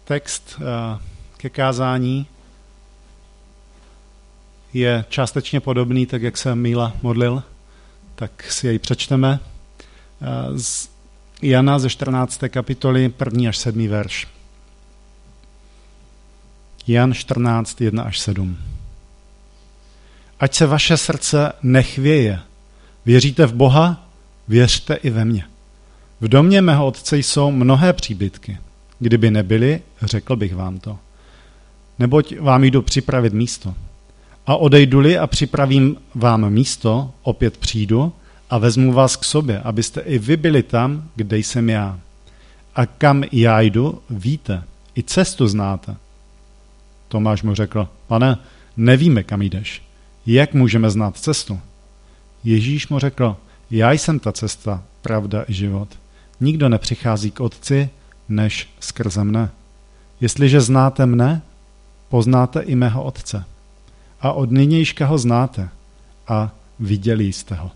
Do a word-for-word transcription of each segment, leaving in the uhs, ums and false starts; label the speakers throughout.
Speaker 1: text ke kázání je částečně podobný, tak jak se Míla modlil, tak si jej přečteme. Z Jana ze čtrnácté kapitoly, první až sedmý verš. Jan čtrnáct, jedna až sedm. Ať se vaše srdce nechvěje. Věříte v Boha? Věřte i ve mě. V domě mého otce jsou mnohé příbytky. Kdyby nebyly, řekl bych vám to. Neboť vám jdu připravit místo. A odejdu-li a připravím vám místo, opět přijdu a vezmu vás k sobě, abyste i vy byli tam, kde jsem já. A kam já jdu, víte, i cestu znáte. Tomáš mu řekl, pane, nevíme, kam jdeš. Jak můžeme znát cestu? Ježíš mu řekl, já jsem ta cesta, pravda i život. Nikdo nepřichází k Otci, než skrze mne. Jestliže znáte mne, poznáte i mého Otce. A od nynějška ho znáte a viděli jste ho.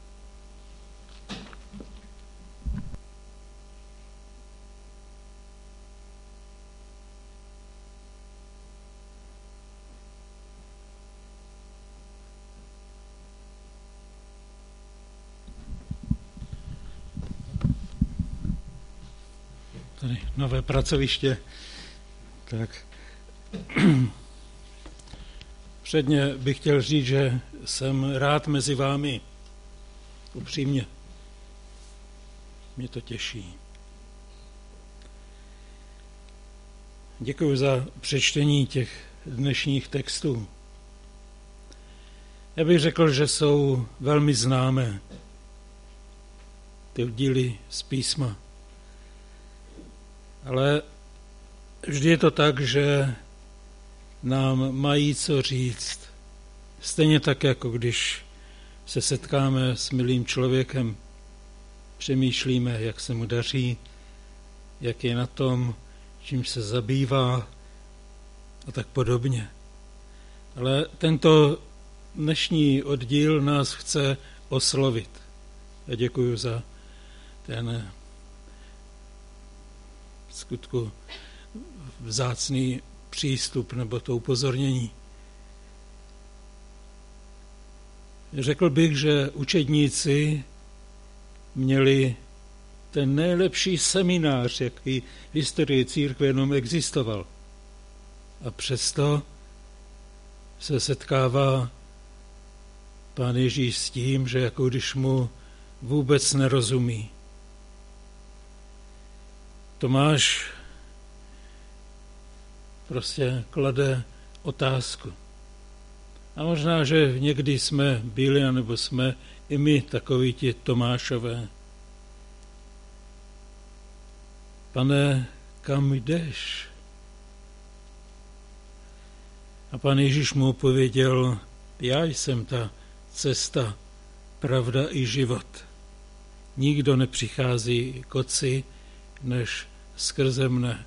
Speaker 2: Tady nové pracoviště. Tak předně bych chtěl říct, že jsem rád mezi vámi. Upřímně. Mě to těší. Děkuji za přečtení těch dnešních textů. Já bych řekl, že jsou velmi známé ty díly z písma. Ale vždy je to tak, že nám mají co říct. Stejně tak, jako když se setkáme s milým člověkem, přemýšlíme, jak se mu daří, jak je na tom, čím se zabývá a tak podobně. Ale tento dnešní oddíl nás chce oslovit. Já děkuji za ten skutku vzácný přístup nebo to upozornění. Řekl bych, že učedníci měli ten nejlepší seminář, jaký v historii církve jenom existoval. A přesto se setkává Pán Ježíš s tím, že jako když mu vůbec nerozumí. Tomáš prostě klade otázku. A možná, že někdy jsme byli, anebo jsme i my takoví ti Tomášové. Pane, kam jdeš? A Pán Ježíš mu odpověděl, já jsem ta cesta, pravda i život. Nikdo nepřichází k Otci, než skrze mne.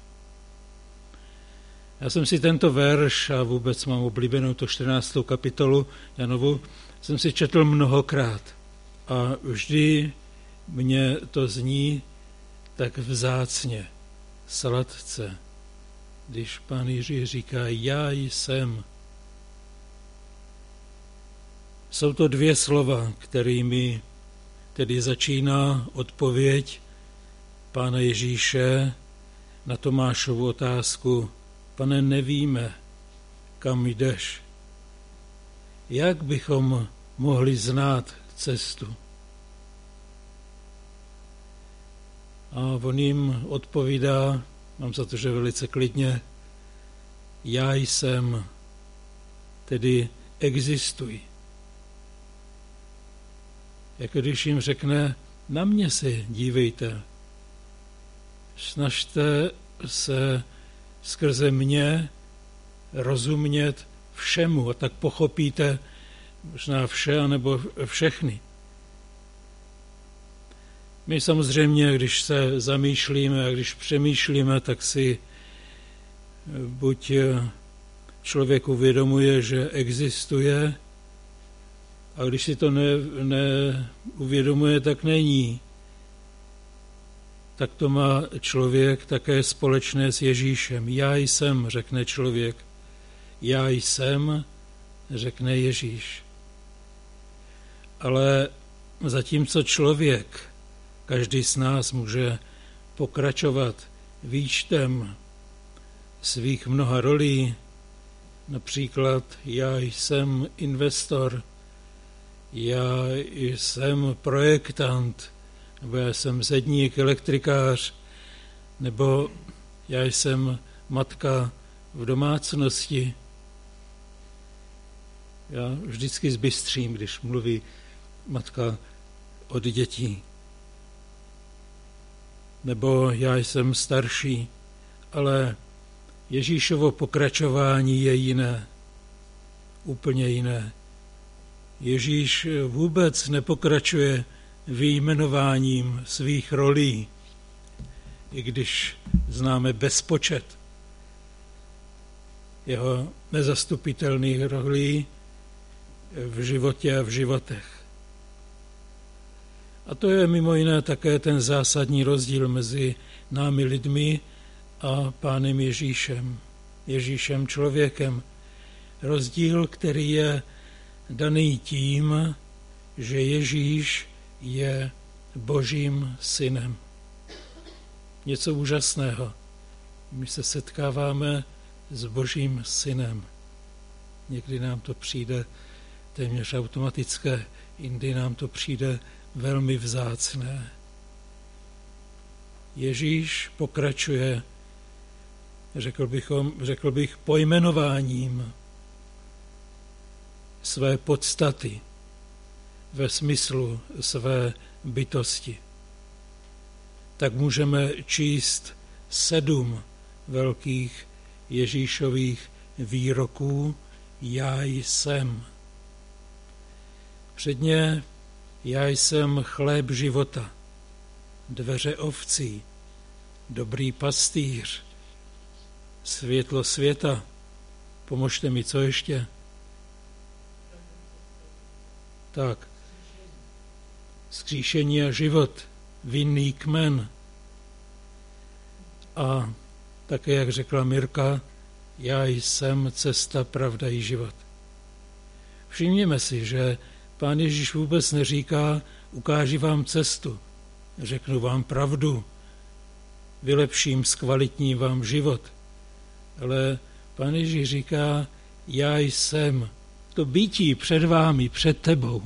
Speaker 2: Já jsem si tento verš, a vůbec mám oblíbenou to čtrnáctou kapitolu Janovu, jsem si četl mnohokrát. A vždy mě to zní tak vzácně, sladce, když Pán Ježíš říká, já jsem. Jsou to dvě slova, kterými tedy začíná odpověď Pána Ježíše na Tomášovu otázku, pane, nevíme, kam jdeš. Jak bychom mohli znát cestu? A on jim odpovídá, mám za to, že velice klidně, já jsem, tedy existuji. Jako když jim řekne, na mě se dívejte, snažte se skrze mě rozumět všemu a tak pochopíte možná vše, anebo všechny. My samozřejmě, když se zamýšlíme a když přemýšlíme, tak si buď člověk uvědomuje, že existuje, a když si to neuvědomuje, ne, tak není. tak to má člověk také společné s Ježíšem. Já jsem, řekne člověk. Já jsem, řekne Ježíš. Ale zatímco člověk, každý z nás může pokračovat výčtem svých mnoha rolí, například já jsem investor, já jsem projektant, nebo já jsem zedník, elektrikář, nebo já jsem matka v domácnosti. Já vždycky zbystřím, když mluví matka od dětí. Nebo já jsem starší, ale Ježíšovo pokračování je jiné, úplně jiné. Ježíš vůbec nepokračuje vyjmenováním svých rolí, i když známe bezpočet jeho nezastupitelných rolí v životě a v životech. A to je mimo jiné také ten zásadní rozdíl mezi námi lidmi a Pánem Ježíšem, Ježíšem člověkem. Rozdíl, který je daný tím, že Ježíš je Božím synem. Něco úžasného. My se setkáváme s Božím synem. Někdy nám to přijde téměř automatické, jindy nám to přijde velmi vzácné. Ježíš pokračuje, řekl, bychom, řekl bych, pojmenováním své podstaty ve smyslu své bytosti. Tak můžeme číst sedm velkých Ježíšových výroků já jsem. Předně já jsem chléb života, dveře ovcí, dobrý pastýř, světlo světa. Pomožte mi, co ještě? Tak, vzkříšení a život, vinný kmen. A také, jak řekla Mirka, já jsem cesta, pravda i život. Všimněme si, že Pán Ježíš vůbec neříká, ukáži vám cestu, řeknu vám pravdu, vylepším, zkvalitním vám život. Ale Pán Ježíš říká, já jsem, to bytí před vámi, před tebou.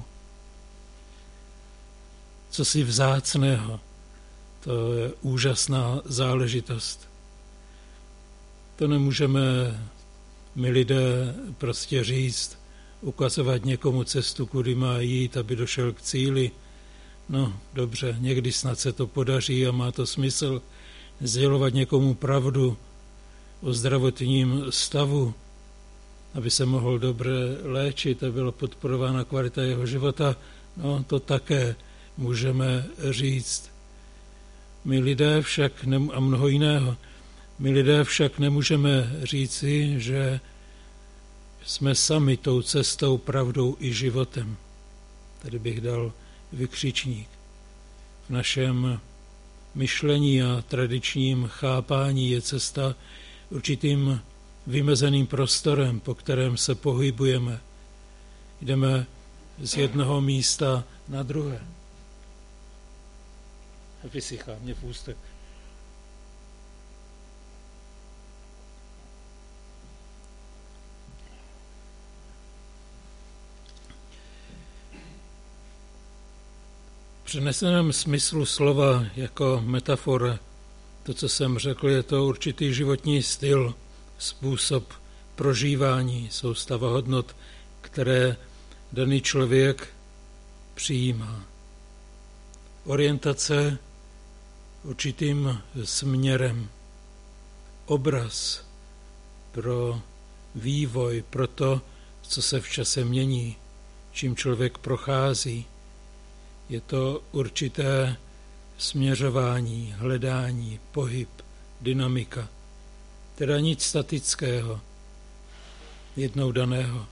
Speaker 2: Co si vzácného, to je úžasná záležitost. To nemůžeme my lidé prostě říct, ukazovat někomu cestu, kudy má jít, aby došel k cíli. No, dobře, někdy snad se to podaří a má to smysl sdělovat někomu pravdu o zdravotním stavu, aby se mohl dobře léčit a byla podporována kvalita jeho života. No, to také můžeme říct. My lidé však, a mnoho jiného, my lidé však nemůžeme říci, že jsme sami tou cestou, pravdou i životem. Tady bych dal vykřičník. V našem myšlení a tradičním chápání je cesta určitým vymezeným prostorem, po kterém se pohybujeme. Jdeme z jednoho místa na druhé. Vysychá mě v ústech. V přeneseném smyslu slova jako metafora, to, co jsem řekl, je to určitý životní styl, způsob prožívání, soustava hodnot, které daný člověk přijímá. Orientace určitým směrem, obraz pro vývoj, pro to, co se v čase mění, čím člověk prochází. Je to určité směřování, hledání, pohyb, dynamika. Teda nic statického, jednou daného.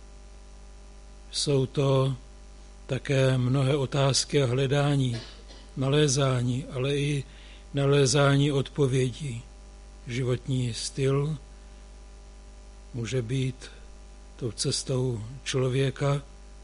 Speaker 2: Jsou to také mnohé otázky a hledání, nalézání, ale i nalézání odpovědí. Životní styl může být tou cestou člověka.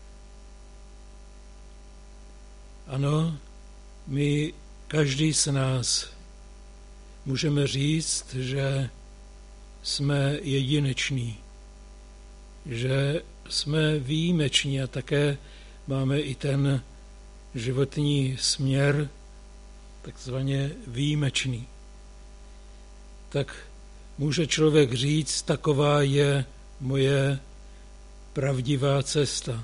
Speaker 2: Ano, my, každý z nás, můžeme říct, že jsme jedineční, že jsme výjimeční a také máme i ten životní směr takzvaně výjimečný. Tak může člověk říct, taková je moje pravdivá cesta.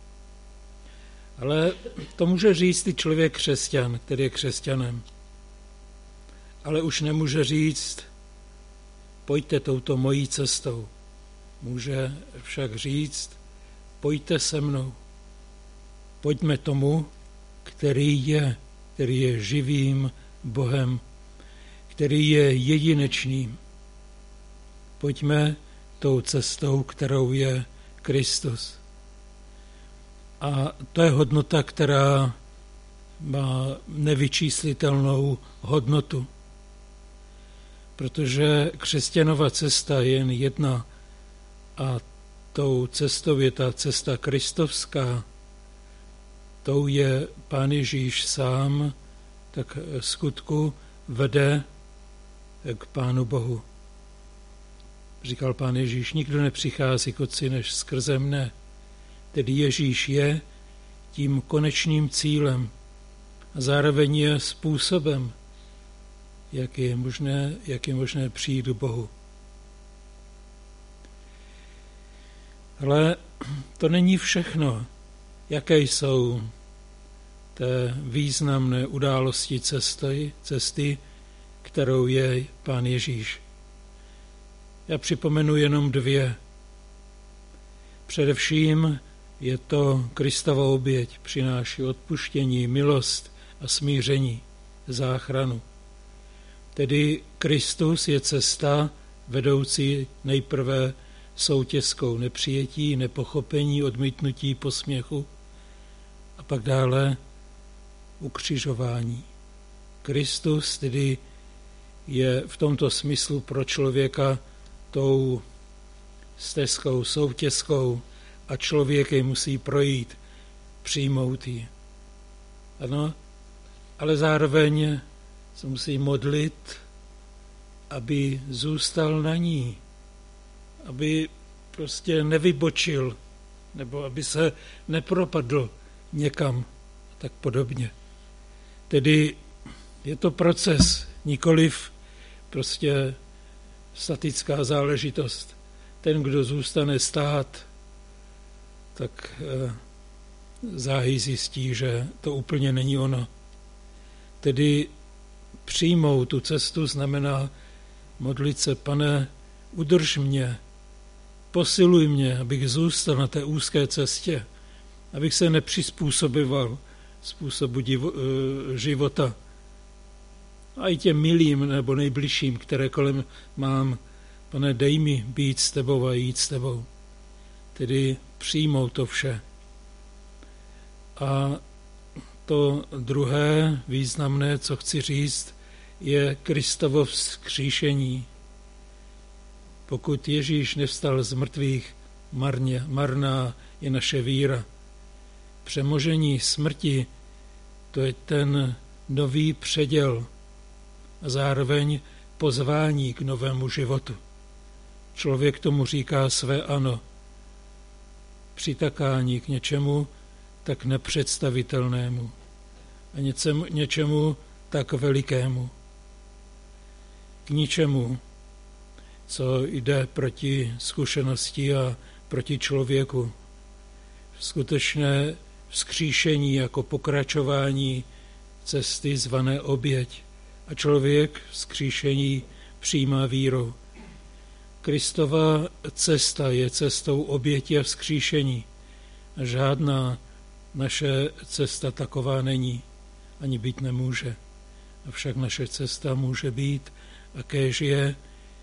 Speaker 2: Ale to může říct i člověk křesťan, který je křesťanem. Ale už nemůže říct, pojďte touto mojí cestou. Může však říct, pojďte se mnou. Pojďme tomu, který je, který je živým Bohem, který je jedinečným. Pojďme tou cestou, kterou je Kristus. A to je hodnota, která má nevyčíslitelnou hodnotu. Protože křesťanova cesta je jen jedna a tou cestou je ta cesta kristovská. Tou je Pán Ježíš sám, tak v skutku vede k Pánu Bohu. Říkal Pán Ježíš, nikdo nepřichází k Otci než skrze mne. Tedy Ježíš je tím konečným cílem a zároveň je způsobem, jak je možné, jak je možné přijít k Bohu. Ale to není všechno. Jaké jsou té významné události cesty, cesty, kterou je Pán Ježíš? Já připomenu jenom dvě. Především je to Kristova oběť, přináší odpuštění, milost a smíření, záchranu. Tedy Kristus je cesta vedoucí nejprve soutěskou nepřijetí, nepochopení, odmítnutí, posměchu a pak dále ukřižování. Kristus tedy je v tomto smyslu pro člověka tou stezkou, soutěskou a člověk jej musí projít, přijmout ji. Ano, ale zároveň se musí modlit, aby zůstal na ní, aby prostě nevybočil, nebo aby se nepropadl někam a tak podobně. Tedy je to proces, nikoliv prostě statická záležitost. Ten, kdo zůstane stát, tak eh, záhy zjistí, že to úplně není ono. Tedy přijmout tu cestu znamená modlit se, Pane, udrž mě, posiluj mě, abych zůstal na té úzké cestě, abych se nepřizpůsoboval způsobu divo, e, života. A i těm milým nebo nejbližším, které kolem mám, Pane, dej mi být s tebou a jít s tebou. Tedy přijmout to vše. A to druhé významné, co chci říct, je Kristovo vzkříšení. Pokud Ježíš nevstal z mrtvých, marně, marná je naše víra. Přemožení smrti, to je ten nový předěl a zároveň pozvání k novému životu. Člověk tomu říká své ano. Přitakání k něčemu tak nepředstavitelnému a něčemu, něčemu tak velikému. K ničemu, co jde proti zkušenosti a proti člověku. Skutečné vzkříšení jako pokračování cesty zvané oběť a člověk vzkříšení přijímá vírou. Kristova cesta je cestou oběti a vzkříšení. A žádná naše cesta taková není, ani být nemůže. Avšak naše cesta může být a kéž je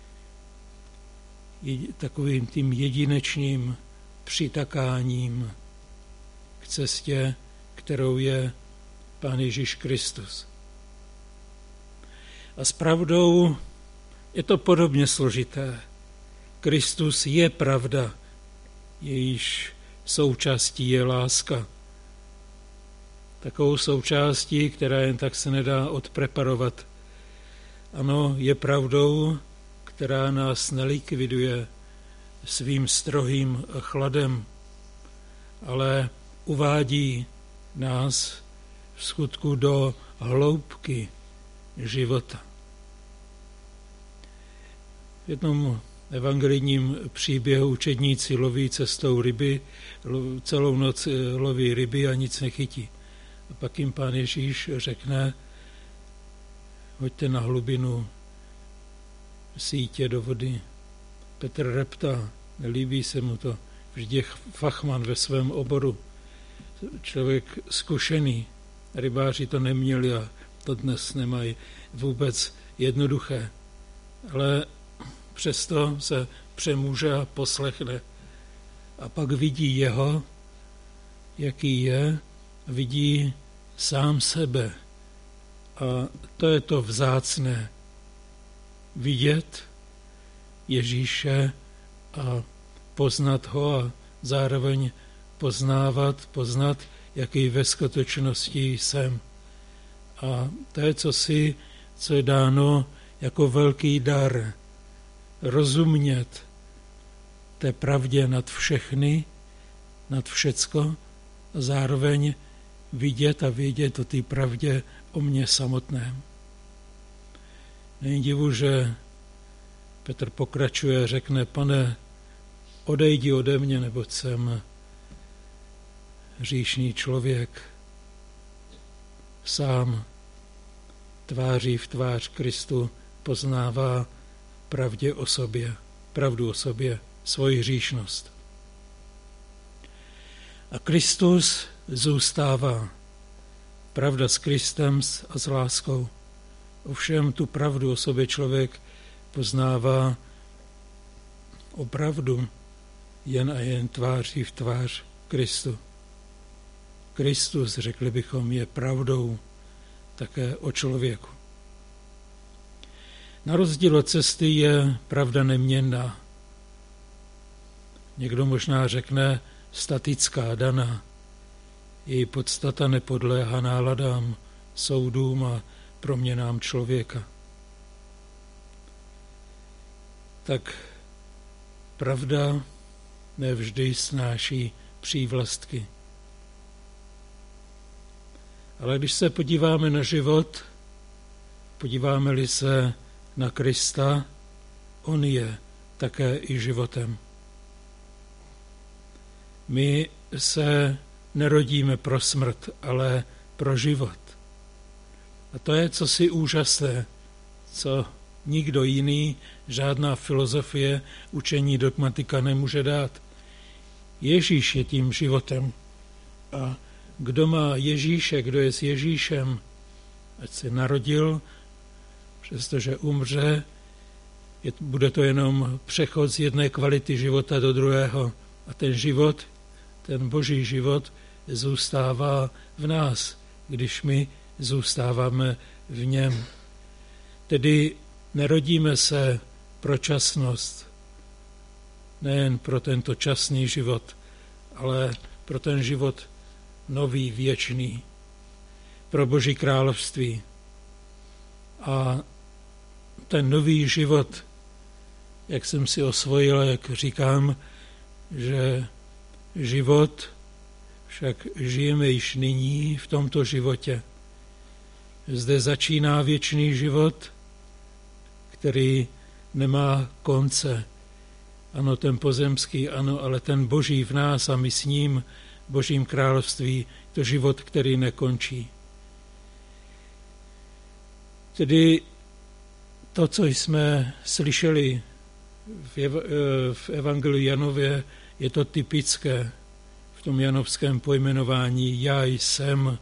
Speaker 2: takovým tím jedinečným přitakáním k cestě, kterou je Pán Ježíš Kristus. A s pravdou je to podobně složité. Kristus je pravda, jejíž součástí je láska. Takovou součástí, která jen tak se nedá odpreparovat. Ano, je pravdou, která nás nelikviduje svým strohým chladem, ale uvádí nás v skutku do hloubky života. V jednom evangelijním příběhu učedníci loví cestou ryby, celou noc loví ryby a nic nechytí. A pak jim Pán Ježíš řekne, hoďte na hlubinu sítě do vody. Petr reptá, nelíbí se mu to, vždy je fachman ve svém oboru, člověk zkušený. Rybáři to neměli a to dnes nemají vůbec jednoduché. Ale přesto se přemůže a poslechne. A pak vidí jeho, jaký je, vidí sám sebe. A to je to vzácné. Vidět Ježíše a poznat ho a zároveň poznávat, poznat, jaký ve skutečnosti jsem. A to je cosi, co je dáno jako velký dar. Rozumět té pravdě nad všechny, nad všecko a zároveň vidět a vědět o té pravdě o mně samotném. Není divu, že Petr pokračuje, řekne, Pane, odejdi ode mě, neboť jsem hříšný člověk. Sám tváří v tvář Kristu poznává pravdě o sobě, pravdu o sobě, svoji hříšnost. A Kristus zůstává. Pravda s Kristem a s láskou. Ovšem tu pravdu o sobě člověk poznává opravdu jen a jen tváří v tvář Kristu. Kristus, řekli bychom, je pravdou také o člověku. Na rozdíl od cesty je pravda neměnná. Někdo možná řekne statická, daná. Její podstata nepodléhá náladám, soudům a proměnám člověka. Tak pravda nevždy snáší přívlastky. Ale když se podíváme na život, podíváme-li se na Krista, on je také i životem. My se nerodíme pro smrt, ale pro život. A to je cosi úžasné, co nikdo jiný, žádná filozofie, učení, dogmatika nemůže dát. Ježíš je tím životem. A kdo má Ježíše, kdo je s Ježíšem, ať se narodil, přestože umře, je, bude to jenom přechod z jedné kvality života do druhého. A ten život, ten boží život, zůstává v nás, když my zůstáváme v něm. Tedy nerodíme se pro časnost, nejen pro tento časný život, ale pro ten život nový, věčný, pro Boží království. A ten nový život, jak jsem si osvojil, jak říkám, že život však žijeme již nyní v tomto životě. Zde začíná věčný život, který nemá konce. Ano, ten pozemský, ano, ale ten boží v nás a my s ním, Božím království, to život, který nekončí. Tedy to, co jsme slyšeli v, ev- v Evangeliu Janově, je to typické v tom janovském pojmenování já jsem.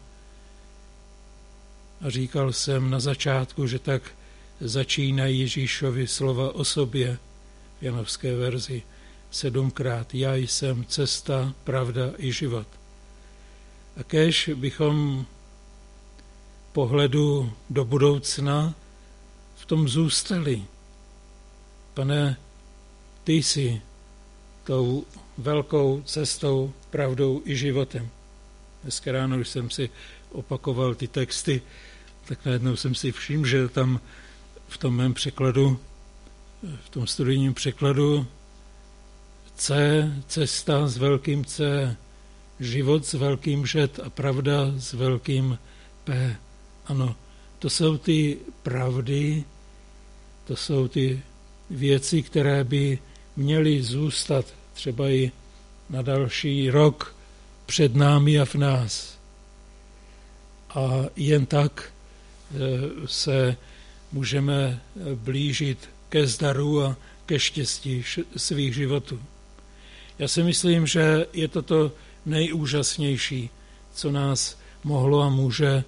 Speaker 2: A říkal jsem na začátku, že tak začínají Ježíšovi slova o sobě v janovské verzi sedmkrát. Já jsem cesta, pravda i život. A kéž bychom pohledu do budoucna v tom zůstali. Pane, ty jsi tou velkou cestou, pravdou i životem. Dneska ráno, když jsem si opakoval ty texty, tak najednou jsem si všiml, že tam v tom mém překladu, v tom studijním překladu C, cesta s velkým C, život s velkým Ž a pravda s velkým P. Ano, to jsou ty pravdy, to jsou ty věci, které by měly zůstat třeba i na další rok před námi a v nás. A jen tak se můžeme blížit ke zdaru a ke štěstí svých životů. Já si myslím, že je to to nejúžasnější, co nás mohlo a může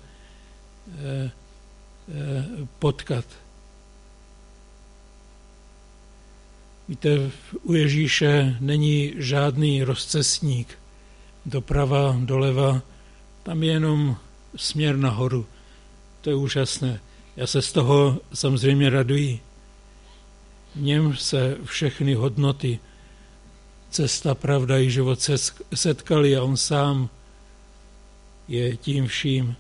Speaker 2: potkat. Víte, u Ježíše není žádný rozcestník, doprava, doleva, tam je jenom směr nahoru. To je úžasné. Já se z toho samozřejmě raduji. V něm se všechny hodnoty, cesta, pravda i život setkali a on sám je tím vším.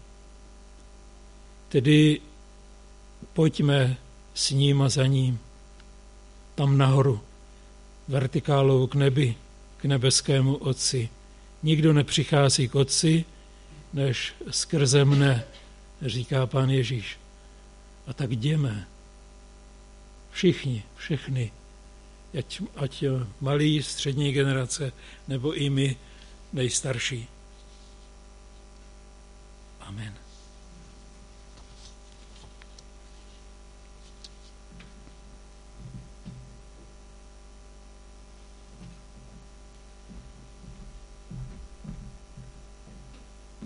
Speaker 2: Tedy pojďme s ním a za ním, tam nahoru, vertikálou k nebi, k nebeskému Otci. Nikdo nepřichází k Otci, než skrze mne, říká Pán Ježíš. A tak jdeme. Všichni, všechny, ať, ať malí, střední generace, nebo i my, nejstarší. Amen.